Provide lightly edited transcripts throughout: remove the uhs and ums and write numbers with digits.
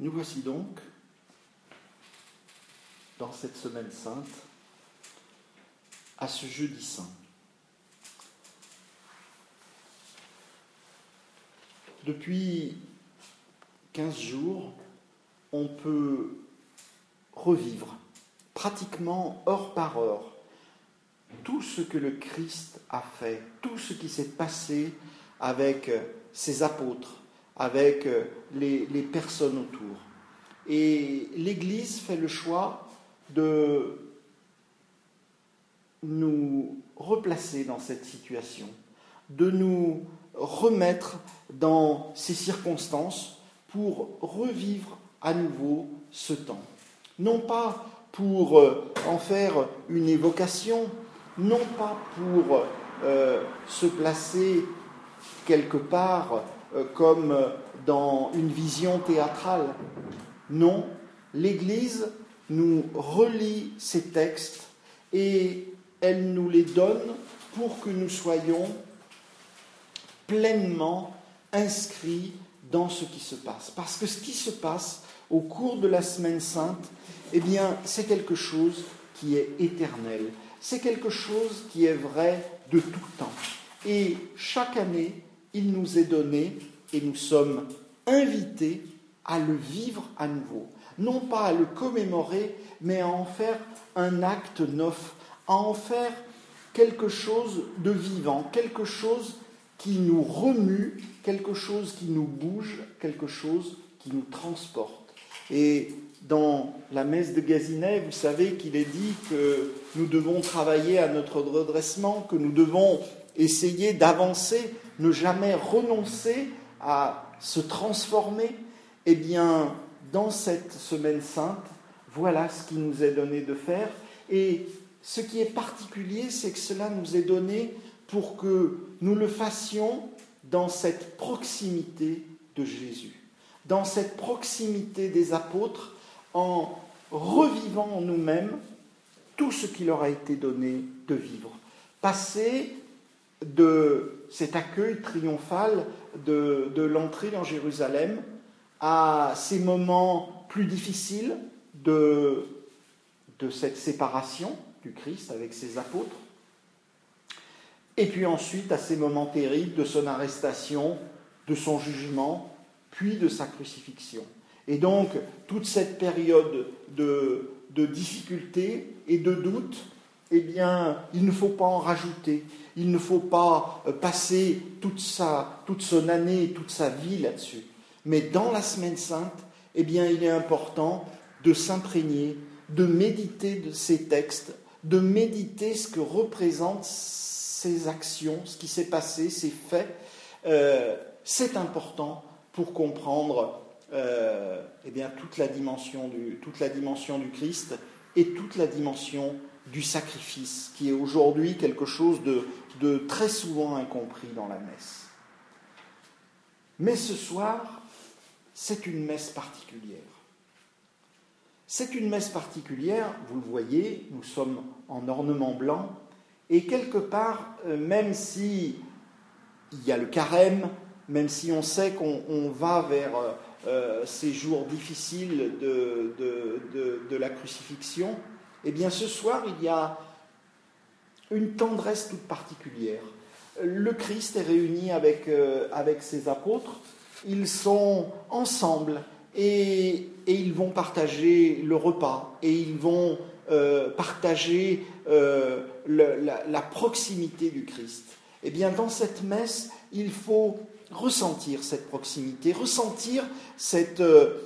Nous voici donc dans cette semaine sainte à ce jeudi saint. Depuis 15 jours, on peut revivre pratiquement heure par heure tout ce que le Christ a fait, tout ce qui s'est passé avec ses apôtres, avec les personnes autour. Et l'Église fait le choix de nous replacer dans cette situation, de nous remettre dans ces circonstances pour revivre à nouveau ce temps. Non pas pour en faire une évocation, non pas pour se placer quelque part comme dans une vision théâtrale. Non, l'Église nous relie ces textes et elle nous les donne pour que nous soyons pleinement inscrits dans ce qui se passe. Parce que ce qui se passe au cours de la Semaine Sainte, eh bien, c'est quelque chose qui est éternel. C'est quelque chose qui est vrai de tout temps. Et chaque année, il nous est donné, et nous sommes invités à le vivre à nouveau. Non pas à le commémorer, mais à en faire un acte neuf, à en faire quelque chose de vivant, quelque chose qui nous remue, quelque chose qui nous bouge, quelque chose qui nous transporte. Et dans la messe de Gazinet, vous savez qu'il est dit que nous devons travailler à notre redressement, que nous devons essayer d'avancer, ne jamais renoncer à se transformer. Eh bien, dans cette semaine sainte, voilà ce qui nous est donné de faire. Et ce qui est particulier, c'est que cela nous est donné pour que nous le fassions dans cette proximité de Jésus, dans cette proximité des apôtres, en revivant en nous-mêmes tout ce qui leur a été donné de vivre. Passer de cet accueil triomphal de l'entrée dans Jérusalem à ces moments plus difficiles de cette séparation du Christ avec ses apôtres, et puis ensuite à ces moments terribles de son arrestation, de son jugement, puis de sa crucifixion. Et donc, toute cette période de difficulté et de doute, eh bien, il ne faut pas en rajouter. Il ne faut pas passer toute son année, toute sa vie là-dessus. Mais dans la Semaine Sainte, eh bien, il est important de s'imprégner, de méditer de ces textes, de méditer ce que représentent ces actions, ce qui s'est passé, ces faits. C'est important pour comprendre eh bien, toute la dimension du Christ et toute la dimension du sacrifice, qui est aujourd'hui quelque chose de très souvent incompris dans la messe. Mais ce soir, c'est une messe particulière. C'est une messe particulière, vous le voyez, nous sommes en ornement blanc, et quelque part, même si il y a le carême, même si on sait qu'on va vers ces jours difficiles de la crucifixion, eh bien ce soir, il y a une tendresse toute particulière. Le Christ est réuni avec ses apôtres, ils sont ensemble et ils vont partager le repas et ils vont partager la proximité du Christ. Eh bien, dans cette messe, il faut ressentir cette proximité, ressentir cette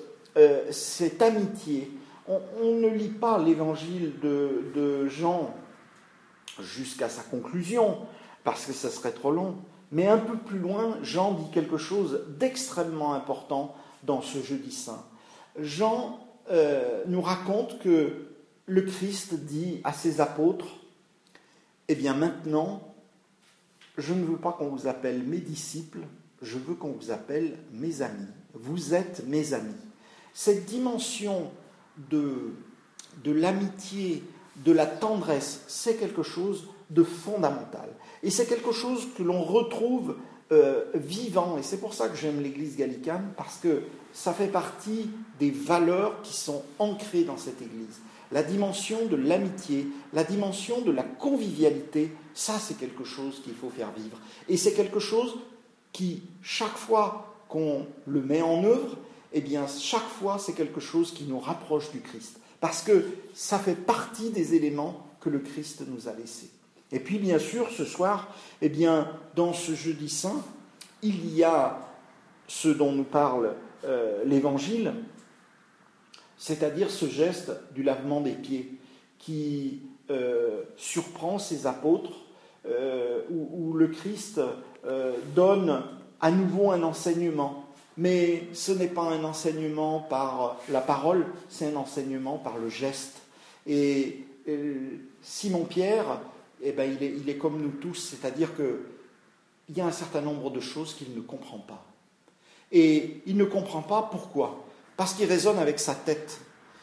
amitié. On ne lit pas l'évangile de Jean jusqu'à sa conclusion, parce que ça serait trop long. Mais un peu plus loin, Jean dit quelque chose d'extrêmement important dans ce jeudi saint. Jean nous raconte que le Christ dit à ses apôtres, « Eh bien maintenant, je ne veux pas qu'on vous appelle mes disciples, je veux qu'on vous appelle mes amis. Vous êtes mes amis. » Cette dimension de l'amitié, de la tendresse, c'est quelque chose de fondamental. Et c'est quelque chose que l'on retrouve vivant. Et c'est pour ça que j'aime l'Église gallicane, parce que ça fait partie des valeurs qui sont ancrées dans cette Église. La dimension de l'amitié, la dimension de la convivialité, ça c'est quelque chose qu'il faut faire vivre. Et c'est quelque chose qui, chaque fois qu'on le met en œuvre, eh bien chaque fois c'est quelque chose qui nous rapproche du Christ. Parce que ça fait partie des éléments que le Christ nous a laissés. Et puis bien sûr, ce soir, eh bien, dans ce jeudi saint, il y a ce dont nous parle l'Évangile, c'est-à-dire ce geste du lavement des pieds qui surprend ses apôtres, où le Christ donne à nouveau un enseignement. Mais ce n'est pas un enseignement par la parole, c'est un enseignement par le geste. Et Simon-Pierre, eh ben, il est comme nous tous, c'est-à-dire qu'il y a un certain nombre de choses qu'il ne comprend pas. Et il ne comprend pas pourquoi ? Parce qu'il raisonne avec sa tête.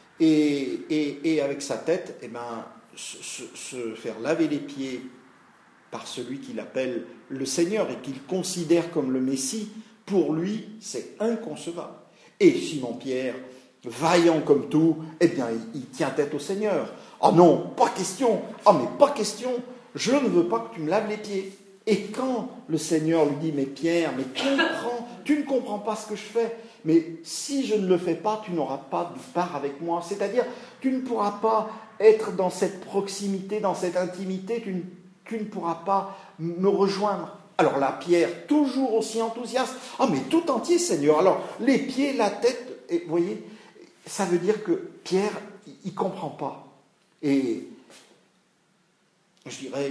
Et avec sa tête, eh ben, se faire laver les pieds par celui qu'il appelle le Seigneur et qu'il considère comme le Messie, pour lui, c'est inconcevable. Et Simon-Pierre, vaillant comme tout, eh bien, il tient tête au Seigneur. « Ah non, pas question. Ah mais pas question. Je ne veux pas que tu me laves les pieds. » Et quand le Seigneur lui dit « Mais Pierre, mais tu ne comprends pas ce que je fais. Mais si je ne le fais pas, tu n'auras pas de part avec moi. C'est-à-dire, tu ne pourras pas être dans cette proximité, dans cette intimité. Tu ne pourras pas me rejoindre. » Alors là, Pierre, toujours aussi enthousiaste. « Ah mais tout entier, Seigneur. » Alors, les pieds, la tête, et vous voyez, ça veut dire que Pierre, il ne comprend pas. Et je dirais,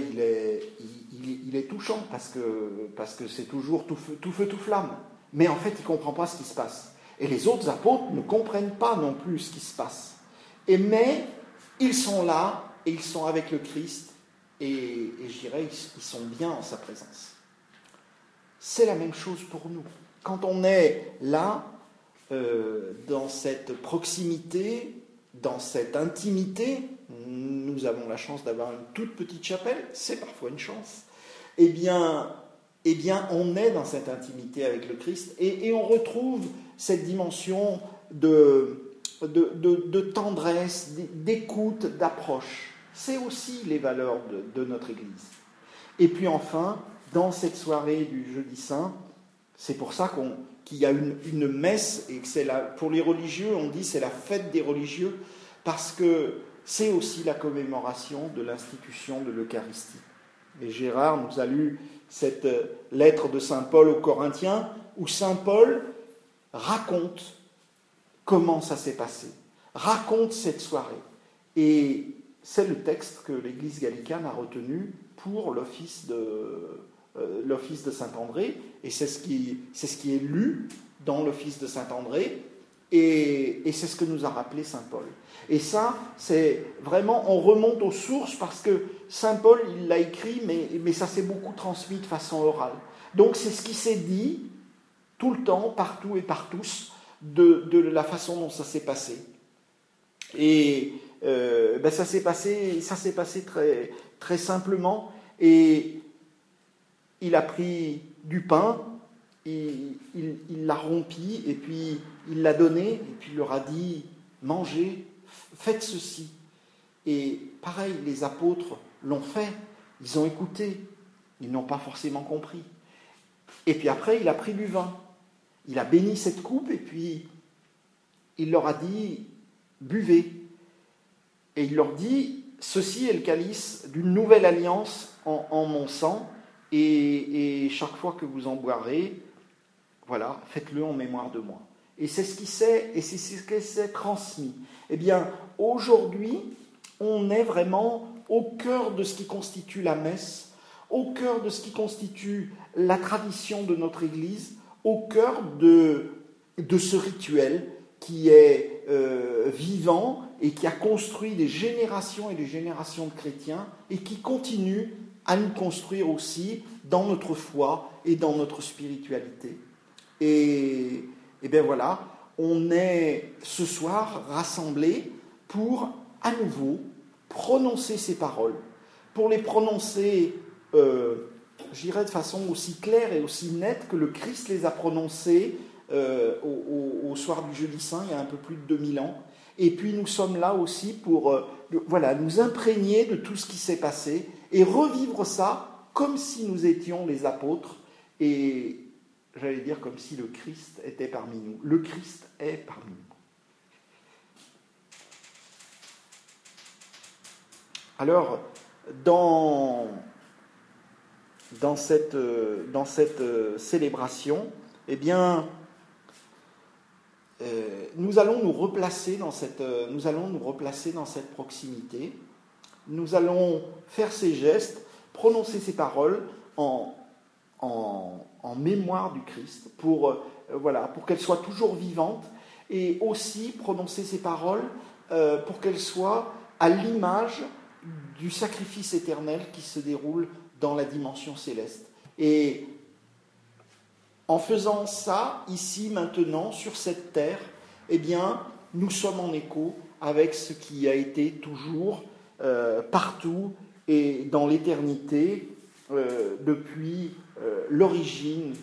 il est touchant parce que c'est toujours tout feu, tout flamme. Mais en fait, il ne comprend pas ce qui se passe. Et les autres apôtres ne comprennent pas non plus ce qui se passe. Mais ils sont là et ils sont avec le Christ et je dirais, ils sont bien en sa présence. C'est la même chose pour nous. Quand on est là, dans cette proximité, dans cette intimité, nous avons la chance d'avoir une toute petite chapelle, c'est parfois une chance, eh bien on est dans cette intimité avec le Christ et on retrouve cette dimension de tendresse, d'écoute, d'approche. C'est aussi les valeurs de notre Église. Et puis enfin, dans cette soirée du Jeudi Saint, c'est pour ça qu'il y a une messe, et que c'est pour les religieux, on dit c'est la fête des religieux, parce que c'est aussi la commémoration de l'institution de l'Eucharistie. Et Gérard nous a lu cette lettre de saint Paul aux Corinthiens, où saint Paul raconte comment ça s'est passé, raconte cette soirée. Et c'est le texte que l'Église gallicane a retenu pour l'office de Saint-André, et c'est ce qui est lu dans l'office de Saint-André, et c'est ce que nous a rappelé saint Paul. Et ça, c'est vraiment, on remonte aux sources, parce que saint Paul, il l'a écrit, mais ça s'est beaucoup transmis de façon orale. Donc c'est ce qui s'est dit tout le temps, partout et par tous, de la façon dont ça s'est passé. Et ça s'est passé très, très simplement, et il a pris du pain, il l'a rompi, et puis il l'a donné, et puis il leur a dit « Mangez, faites ceci ». Et pareil, les apôtres l'ont fait, ils ont écouté, ils n'ont pas forcément compris. Et puis après, il a pris du vin, il a béni cette coupe, et puis il leur a dit « Buvez ». Et il leur dit « Ceci est le calice d'une nouvelle alliance en mon sang, et chaque fois que vous en boirez, voilà, faites-le en mémoire de moi. » Et c'est ce qui s'est transmis. Eh bien, aujourd'hui, on est vraiment au cœur de ce qui constitue la messe, au cœur de ce qui constitue la tradition de notre Église, au cœur de ce rituel qui est vivant et qui a construit des générations et des générations de chrétiens et qui continue à nous construire aussi dans notre foi et dans notre spiritualité. Et bien voilà, on est ce soir rassemblés pour à nouveau prononcer ces paroles, pour les prononcer je dirais de façon aussi claire et aussi nette que le Christ les a prononcés au soir du Jeudi Saint, il y a un peu plus de 2000 ans. Et puis nous sommes là aussi pour nous imprégner de tout ce qui s'est passé et revivre ça comme si nous étions les apôtres et, j'allais dire, comme si le Christ était parmi nous. Le Christ est parmi nous. Alors, dans cette célébration, eh bien, nous allons nous replacer dans cette proximité. Nous allons faire ces gestes, prononcer ces paroles en mémoire du Christ, pour qu'elles soient toujours vivantes, et aussi prononcer ces paroles pour qu'elles soient à l'image du sacrifice éternel qui se déroule dans la dimension céleste. Et en faisant ça, ici, maintenant, sur cette terre, eh bien, nous sommes en écho avec ce qui a été toujours, partout et dans l'éternité, depuis l'origine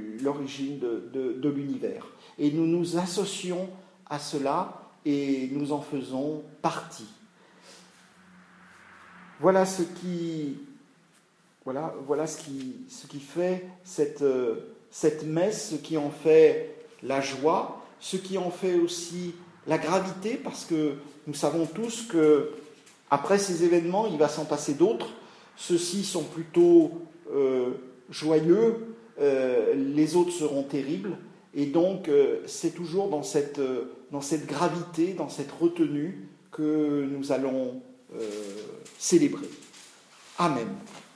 de l'univers. Et nous nous associons à cela et nous en faisons partie. Voilà ce qui fait cette messe, ce qui en fait la joie, ce qui en fait aussi la gravité, parce que nous savons tous que après ces événements, il va s'en passer d'autres. Ceux-ci sont plutôt joyeux, les autres seront terribles, et donc c'est toujours dans cette gravité, dans cette retenue que nous allons célébrer. Amen.